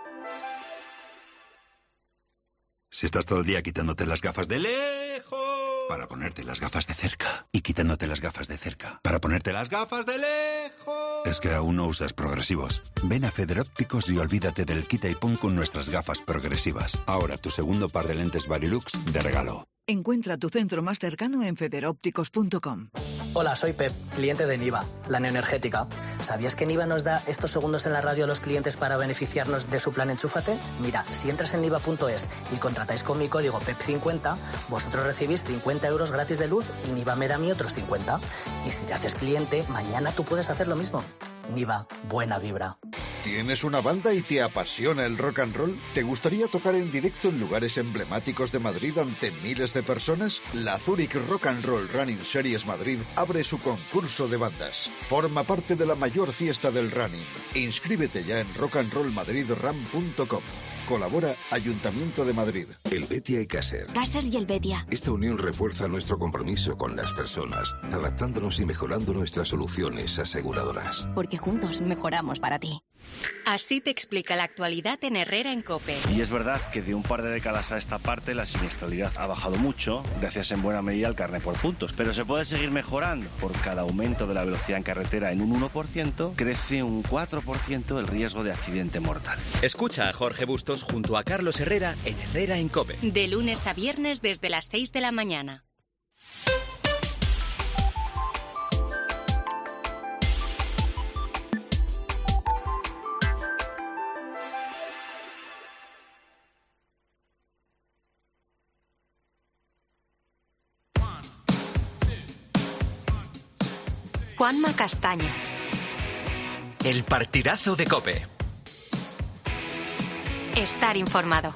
Si estás todo el día quitándote las gafas de lejos para ponerte las gafas de cerca y quitándote las gafas de cerca para ponerte las gafas de lejos, es que aún no usas progresivos. Ven a Federópticos y olvídate del quita y pon con nuestras gafas progresivas. Ahora tu segundo par de lentes Varilux de regalo. Encuentra tu centro más cercano en federópticos punto com. Hola, soy Pep, cliente de Niva, la neoenergética. ¿Sabías que Niva nos da estos segundos en la radio a los clientes para beneficiarnos de su plan Enchúfate? Mira, si entras en niva punto es y contratáis con mi código P E P cincuenta, vosotros recibís cincuenta euros gratis de luz y Niva me da a mí otros cincuenta. Y si te haces cliente, mañana tú puedes hacer lo mismo. Niva, buena vibra. ¿Tienes una banda y te apasiona el rock and roll? ¿Te gustaría tocar en directo en lugares emblemáticos de Madrid ante miles de personas? La Zurich Rock and Roll Running Series Madrid abre su concurso de bandas. Forma parte de la mayor fiesta del running. Inscríbete ya en rock and roll madrid run punto com. Colabora Ayuntamiento de Madrid. El Betia y Caser. Caser y el Betia. Esta unión refuerza nuestro compromiso con las personas, adaptándonos y mejorando nuestras soluciones aseguradoras. Porque juntos mejoramos para ti. Así te explica la actualidad en Herrera en COPE. Y es verdad que de un par de décadas a esta parte la siniestralidad ha bajado mucho, gracias en buena medida al carné por puntos. Pero se puede seguir mejorando. Por cada aumento de la velocidad en carretera en un uno por ciento, crece un cuatro por ciento el riesgo de accidente mortal. Escucha a Jorge Bustos junto a Carlos Herrera en Herrera en COPE. De lunes a viernes desde las seis de la mañana. Juanma Castaño. El partidazo de COPE. Estar informado.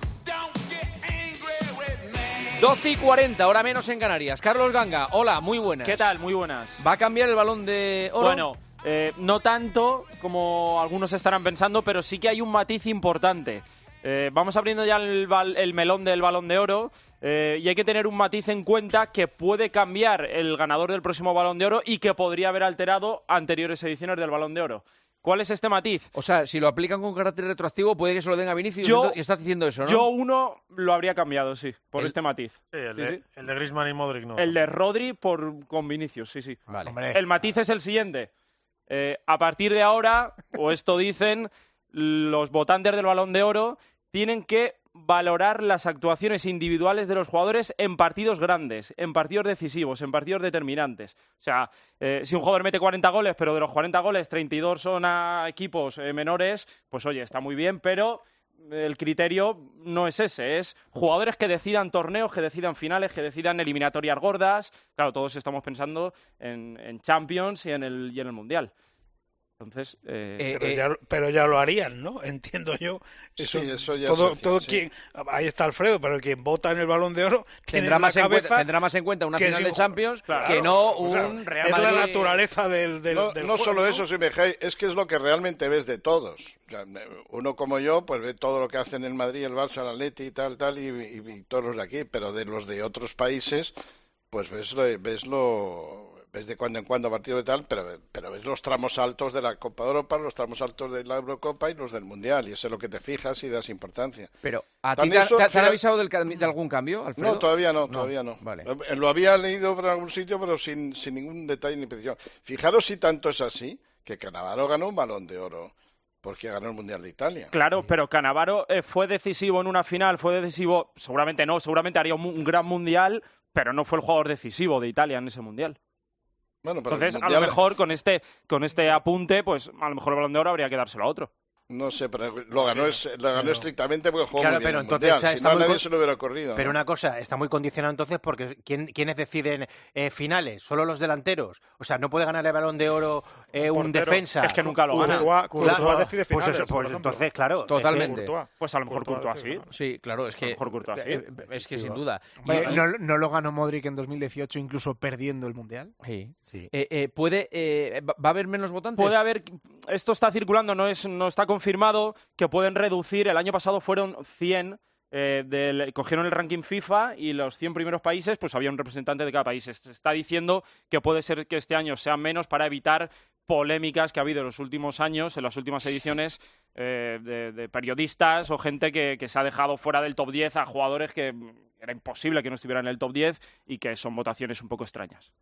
doce y cuarenta, hora menos en Canarias. Carlos Ganga, hola, muy buenas. ¿Qué tal? Muy buenas. ¿Va a cambiar el Balón de Oro? Bueno, eh, no tanto como algunos estarán pensando, pero sí que hay un matiz importante. Eh, vamos abriendo ya el, bal- el melón del Balón de Oro eh, y hay que tener un matiz en cuenta que puede cambiar el ganador del próximo Balón de Oro y que podría haber alterado anteriores ediciones del Balón de Oro. ¿Cuál es este matiz? O sea, si lo aplican con carácter retroactivo, puede que se lo den a Vinicius. Yo, y estás diciendo eso, ¿no? Yo uno lo habría cambiado, sí, por el, este matiz. Sí, el, sí, de, sí. el de Griezmann y Modric no. El de Rodri por, con Vinicius, sí, sí. Vale. Hombre. El matiz es el siguiente. Eh, a partir de ahora, o esto dicen, los votantes del Balón de Oro tienen que valorar las actuaciones individuales de los jugadores en partidos grandes, en partidos decisivos, en partidos determinantes. O sea, eh, si un jugador mete cuarenta goles, pero de los cuarenta goles, treinta y dos son a equipos eh, menores, pues oye, está muy bien, pero el criterio no es ese, es jugadores que decidan torneos, que decidan finales, que decidan eliminatorias gordas. Claro, todos estamos pensando en, en Champions y en el, y en el Mundial. Entonces, eh, pero, eh, ya, pero ya lo harían, ¿no? Entiendo yo. Eso, sí, eso ya todo, se hace, todo sí. quien, ahí está Alfredo, pero quien vota en el Balón de Oro tendrá más, en cuenta, tendrá más en cuenta una final de Champions claro, que no un o sea, Real Madrid. Es la naturaleza del, del, no, del no juego, solo ¿no? eso, si me dejáis, es que es lo que realmente ves de todos. O sea, uno como yo, pues ve todo lo que hacen en Madrid, el Barça, el Atleti y tal, tal, y, y, y todos los de aquí, pero de los de otros países, pues ves lo... Ves lo ves de cuando en cuando partido y tal, pero, pero ves los tramos altos de la Copa de Europa, los tramos altos de la Eurocopa y los del Mundial, y eso es lo que te fijas y das importancia. Pero, ¿a ti te, eso, te, te han avisado del, de algún cambio, Alfredo? No, todavía no, no. todavía no. Vale. Lo había leído por algún sitio, pero sin, sin ningún detalle ni petición. Fijaros si tanto es así, que Cannavaro ganó un Balón de Oro, porque ganó el Mundial de Italia. Claro, pero Cannavaro eh, fue decisivo en una final, fue decisivo, seguramente no, seguramente haría un, un gran Mundial, pero no fue el jugador decisivo de Italia en ese Mundial. Bueno, pero entonces, mundial... a lo mejor con este, con este apunte, pues a lo mejor el Balón de Oro habría que dárselo a otro. No sé, pero lo ganó, es, lo ganó pero, estrictamente porque jugó claro, muy bien pero el entonces Mundial. Si no, a nadie con... se lo hubiera ocurrido. Pero ¿no? una cosa, está muy condicionado entonces porque ¿quién, ¿quiénes deciden eh, finales? ¿Solo los delanteros? O sea, no puede ganar el Balón de Oro eh, un portero, defensa. Es que nunca lo gana. Courtois, Courtois claro, decide finales, pues, eso, pues entonces, claro. Totalmente. Es que, pues a lo mejor Courtois, Courtois sí. Sí, claro, es que, a lo mejor Courtois, sí. eh, es que sí, sin duda. Oye, ¿no, ¿No lo ganó Modric en dos mil dieciocho incluso perdiendo el Mundial? Sí. sí. Eh, eh, ¿Puede, eh, ¿Va a haber menos votantes? Puede haber, esto está circulando, no, es, no está confirmado, que pueden reducir. El año pasado fueron cien, eh, del, cogieron el ranking FIFA y los cien primeros países, pues había un representante de cada país. Se está diciendo que puede ser que este año sean menos para evitar polémicas que ha habido en los últimos años, en las últimas ediciones, eh, de, de periodistas o gente que, que se ha dejado fuera del top diez a jugadores que era imposible que no estuvieran en el top diez y que son votaciones un poco extrañas.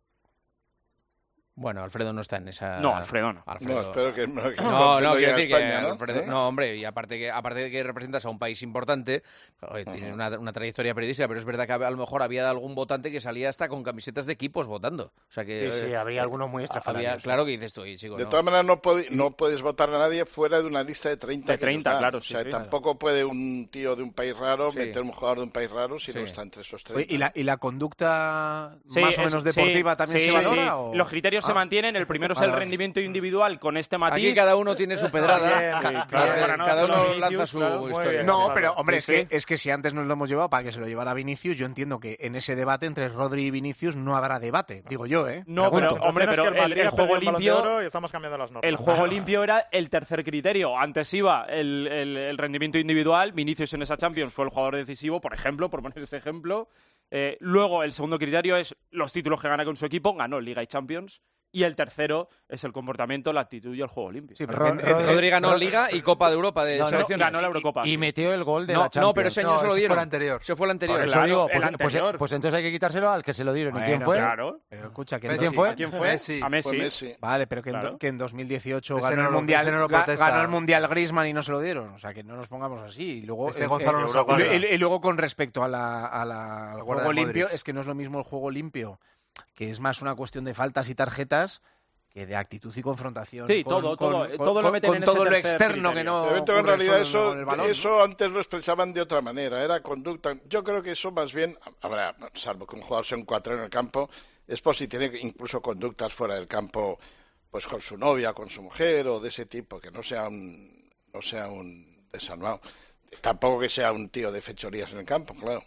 Bueno, Alfredo no está en esa... No, Alfredo no. No, Alfredo... espero que no. Que no, no, quiero decir España, que ¿no? Alfredo... ¿Eh? no, hombre, y aparte que aparte de que representas a un país importante, oye, uh-huh. tiene una, una trayectoria periodística, pero es verdad que a lo mejor había algún votante que salía hasta con camisetas de equipos votando. O sea que... Sí, sí, habría eh, algunos muy extrafalarios. Claro que dices tú, y chico, De no. todas maneras, no, pod- no puedes votar a nadie fuera de una lista de treinta. De treinta, claro. O sea, sí, tampoco claro. puede un tío de un país raro sí. meter un jugador de un país raro si sí. no está entre esos treinta. Oye, ¿y, la, ¿Y la conducta sí, más o menos es, deportiva sí, también sí, se valora? Sí. ¿o? Los criterios se mantienen. El primero es el rendimiento individual con este matiz. Aquí cada uno tiene su pedrada. Bien, Ca- claro, cada, no, cada uno Vinicius, lanza su claro, historia. No, pero hombre, Sí, es, sí. Que, es que si antes nos lo hemos llevado para que se lo llevara Vinicius, yo entiendo que en ese debate entre Rodri y Vinicius no habrá debate, digo yo, ¿eh? No, Pregunto. pero, hombre, pero que el el, Madrid el ha juego perdido el Balón de limpio... Oro y estamos cambiando las normas. El juego limpio era el tercer criterio. Antes iba el, el- el rendimiento individual. Vinicius en esa Champions fue el jugador decisivo, por ejemplo, por poner ese ejemplo. Eh, luego, el segundo criterio es los títulos que gana con su equipo. Ganó Liga y Champions. Y el tercero es el comportamiento, la actitud y el juego limpio. Sí, pero Ro- Ro- Rodri ganó Liga y Copa de Europa de No, no, selecciones. ganó la Eurocopa. Y sí. metió el gol de No, la Champions. no, pero ese año se lo dieron. Ese fue el anterior. Por eso Claro, digo, el pues, pues- anterior. pues entonces hay que quitárselo al que se lo dieron. ¿Y quién Bueno, fue? Claro. Pero escucha, que Messi. en ¿Quién fue? ¿A quién fue? Messi. A Messi. Fue Messi. Vale, pero que en, Claro. do- que en dos mil dieciocho Ese ganó no el lo- mundial, ese no lo ga- protesta. ganó el mundial Griezmann y no se lo dieron, o sea que no nos pongamos así. Y luego Ese eh, Gonzalo eh, no se y- acuerda. y, y luego con respecto a la, a la- al guarda juego de limpio, Modric. es que no es lo mismo el juego limpio, que es más una cuestión de faltas y tarjetas que de actitud y confrontación. Sí, con- todo, con- todo, con- todo lo con- meten con en ese todo lo tercer externo que criterio. no. Pero en ocurre realidad solo eso, con el balón, ¿no? eso antes lo expresaban de otra manera, era conducta. Yo creo que eso más bien, habrá, salvo que un jugador sea un cuatro en el campo, es por si tiene incluso conductas fuera del campo, pues con su novia, con su mujer o de ese tipo, que no sea un, no sea un desalmado. Tampoco que sea un tío de fechorías en el campo, claro.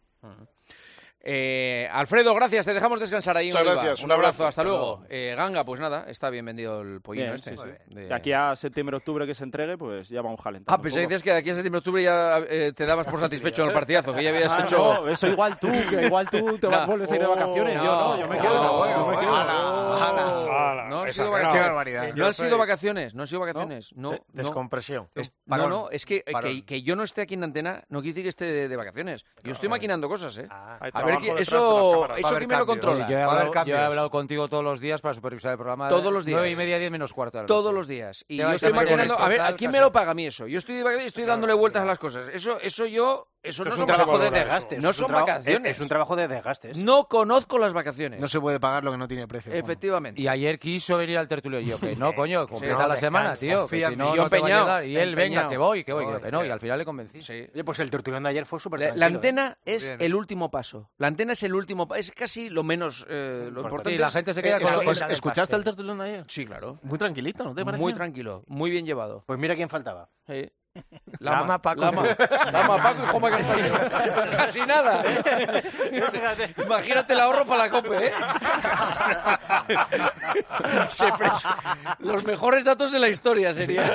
Eh, Alfredo, gracias, te dejamos descansar ahí en Muchas Huelva. gracias, Un un abrazo, abrazo. hasta Hasta luego. luego. Eh, Ganga, pues nada, está bien vendido el pollino Bien, este. sí, sí. De- De aquí a septiembre, octubre que se entregue, pues ya vamos calentando. Ah, pensé que decías que de aquí a septiembre, octubre ya eh, te dabas por satisfecho en el partidazo, que ya habías Ah, hecho... no, eso igual tú, que igual tú te vas, No. vuelves a ir de vacaciones, yo no, yo me quedo. No, yo me quedo. no, no han sido Esa- vacaciones. qué barbaridad. No han sido vacaciones, no han sido vacaciones. No, De- no. descompresión. Es- Parón. no, no, es que, Parón. que, que yo no esté aquí en antena no quiere decir que esté de, de vacaciones. Yo estoy maquinando cosas, ¿eh? Hay A ver, trabajo que- detrás de eso, las cámaras. Va a eso haber quién me lo cambios. controla. Yo he, Va a haber hablado, yo he cambios. hablado contigo todos los días para supervisar el programa. Todos los días. nueve y media, diez menos cuarto. de la Todos noche. los días. Y Te yo vais estoy a meter maquinando. esto, A ver, tal, ¿a quién tal, me tal. lo paga a mí eso? Yo estoy, de vacaciones y estoy dándole vueltas a las cosas. Eso, eso yo. Eso no es son un trabajo de vacaciones. desgaste. No es un son traba- vacaciones. Es un trabajo de desgastes. No conozco las vacaciones. No se puede pagar lo que no tiene precio. Juan. Efectivamente. Y ayer quiso venir al tertulio y yo, que no, coño, completa no, la semana, descansa, tío. Que confía si en no, mí. no Yo te va a empeñado, llegar. Y él, venga, empeñado. que voy, que voy, Joder, que no. Y claro. al final le convencí. Sí. Oye, pues el tertulión de ayer fue súper La, tranquilo. la antena es Bien. el último paso. La antena es el último paso. Es casi lo menos. Eh, lo importante Y la es- gente se eh, queda con escu- la es- cosa del ¿Escuchaste pastel. el tertulión de ayer? Sí, claro. Muy tranquilito, ¿no te parece? Muy tranquilo, muy bien llevado. Pues mira quién faltaba. Sí. Lama, Paco. Lama, Lama, Paco y Joma Castaño. Casi nada, ¿eh? Imagínate el ahorro para la COPE, ¿eh? Se pres- Los mejores datos de la historia serían.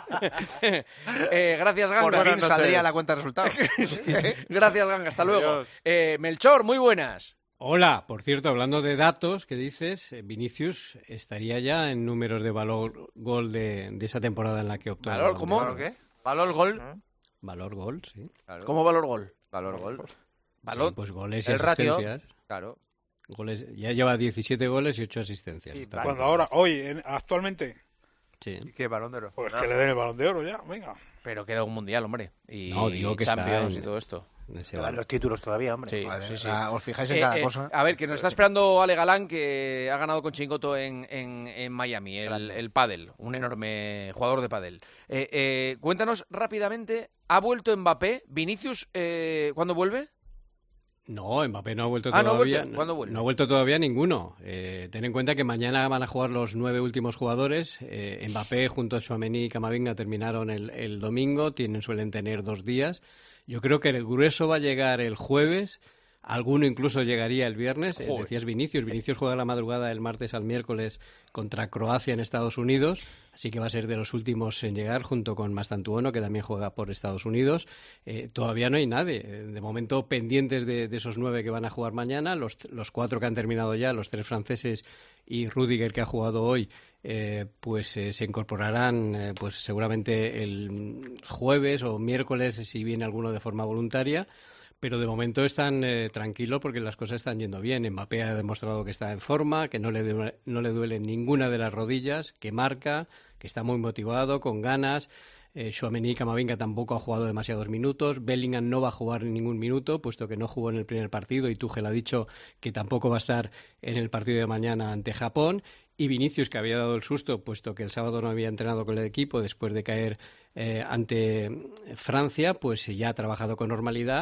Eh, gracias, Ganga. Por fin Buenas saldría noches. la cuenta de resultados. Sí. Gracias, Ganga. Hasta luego. Adiós. Eh, Melchor, muy buenas. Hola, por cierto, hablando de datos que dices, eh, Vinicius estaría ya en números de valor gol de, de esa temporada en la que optó. al ¿Valor Balón cómo? de Oro. ¿Valor qué? Valor gol. Valor gol, sí. ¿Cómo valor gol? Valor gol. Valor. Sí, pues goles y El ratio. asistencias. Claro. Goles, ya lleva diecisiete goles y ocho asistencias. Sí, Está Cuando bien. ahora, hoy, en- actualmente, Sí. ¿Y qué balón de oro? pues que le den el balón de oro ya, venga. Pero queda un mundial, hombre. Y No, digo que está Champions en- y todo esto. En ese Quedan valor. los títulos todavía, hombre. Sí, Madre, sí, o sí. sea, os fijáis en Eh, cada eh, cosa. A ver, que nos está esperando Ale Galán, que ha ganado con Chingoto en, en, en Miami, el, el pádel, un enorme jugador de pádel. Eh, eh, cuéntanos rápidamente, ¿ha vuelto Mbappé? ¿Vinicius eh, cuándo vuelve? No, Mbappé no ha vuelto Ah, ¿no ha todavía. vuelto? ¿Cuándo vuelve? No ha vuelto todavía ninguno. Eh, ten en cuenta que mañana van a jugar los nueve últimos jugadores. Eh, Mbappé junto a Tchouaméni y Camavinga terminaron el, el domingo. Tienen, suelen tener dos días. Yo creo que el grueso va a llegar el jueves. Alguno incluso llegaría el viernes. Eh, Joder. decías Vinicius. Vinicius juega la madrugada del martes al miércoles contra Croacia en Estados Unidos. Así que va a ser de los últimos en llegar, junto con Mastantuono, que también juega por Estados Unidos. Eh, todavía no hay nadie. Eh, De momento, pendientes de, de esos nueve que van a jugar mañana, los, los cuatro que han terminado ya, los tres franceses y Rüdiger, que ha jugado hoy, eh, pues eh, se incorporarán eh, pues seguramente el jueves o miércoles, si viene alguno de forma voluntaria. Pero de momento están eh, tranquilos porque las cosas están yendo bien. Mbappé ha demostrado que está en forma, que no le, duele, no le duele ninguna de las rodillas, que marca, que está muy motivado, con ganas. Eh, Tchouaméni y Camavinga tampoco ha jugado demasiados minutos. Bellingham no va a jugar ningún minuto, puesto que no jugó en el primer partido y Tuchel ha dicho que tampoco va a estar en el partido de mañana ante Japón. Y Vinicius, que había dado el susto, puesto que el sábado no había entrenado con el equipo después de caer eh, ante Francia, pues ya ha trabajado con normalidad.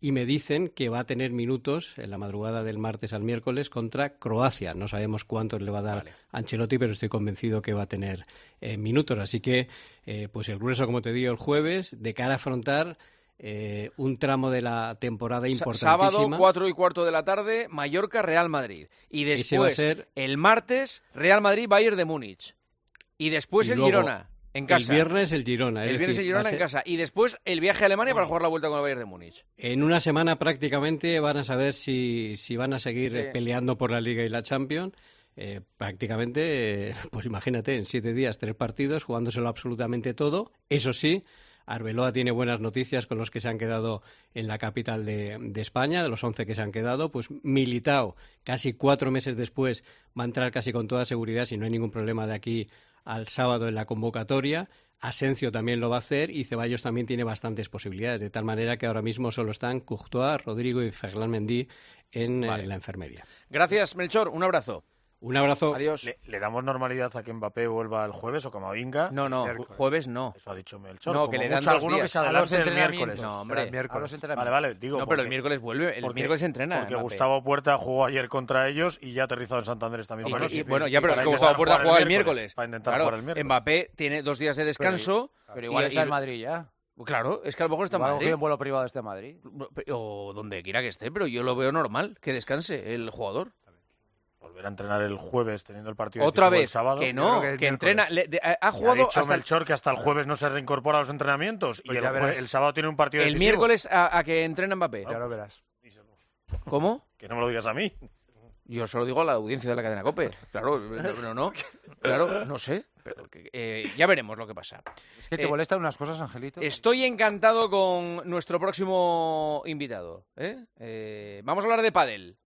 y me dicen que va a tener minutos en la madrugada del martes al miércoles contra Croacia. No sabemos cuántos le va a dar vale. Ancelotti, pero estoy convencido que va a tener eh, minutos. Así que, eh, pues el grueso, como te digo, el jueves, de cara a afrontar eh, un tramo de la temporada importantísima. Sábado, cuatro y cuarto de la tarde, Mallorca-Real Madrid. Y después, va a ser... el martes, Real Madrid-Bayern de Múnich. Y después y el luego... Girona. En casa. El viernes el Girona. El es viernes decir, el Girona ser... en casa. Y después el viaje a Alemania para jugar la vuelta con el Bayern de Múnich. En una semana prácticamente van a saber si, si van a seguir sí. peleando por la Liga y la Champions. Eh, prácticamente, eh, pues imagínate, en siete días, tres partidos, jugándoselo absolutamente todo. Eso sí, Arbeloa tiene buenas noticias con los que se han quedado en la capital de, de España, de los once que se han quedado. Pues Militao, casi cuatro meses después, va a entrar casi con toda seguridad, si no hay ningún problema de aquí al sábado en la convocatoria. Asensio también lo va a hacer y Ceballos también tiene bastantes posibilidades, de tal manera que ahora mismo solo están Courtois, Rodrigo y Ferland Mendy en vale. eh, la enfermería. Gracias, Melchor. Un abrazo. Un abrazo. Adiós. ¿Le, ¿Le damos normalidad a que Mbappé vuelva el jueves o Camavinga? No, no, jueves no. Eso ha dicho Melchor. No, que le dan dos alguno días. que se adelante el miércoles. No, hombre. A los entrenamientos. Vale, vale, digo. No, pero el miércoles vuelve, el porque, miércoles entrena. Porque Mbappé. Gustavo Puerta jugó ayer contra ellos y ya ha aterrizado en Santander esta misma noche. Y, y, bueno, ya, pero es que Gustavo Puerta juega el miércoles. Para intentar claro, jugar el miércoles. Mbappé tiene dos días de descanso. Pero, pero igual y, está y, en Madrid ya. Claro, es que a lo mejor está en Madrid. Madrid. Un vuelo privado este Madrid. O donde quiera que esté, pero yo lo veo normal, que descanse el jugador. Volver a entrenar el jueves teniendo el partido otra vez el sábado. Que no, que, que entrena. Le, de, ha jugado ha dicho hasta Melchor el... que hasta el jueves no se reincorpora a los entrenamientos pues y el, jueves, el sábado tiene un partido el decisivo. miércoles a, a que entrena Mbappé. Ya lo verás. ¿Cómo? Que no me lo digas a mí. Yo solo digo a la audiencia de la cadena COPE. Claro, no, no, no. Claro, no sé. Pero que, eh, ya veremos lo que pasa. Es que te eh, molestan unas cosas, Angelito. Estoy encantado con nuestro próximo invitado. ¿eh? Eh, vamos a hablar de pádel.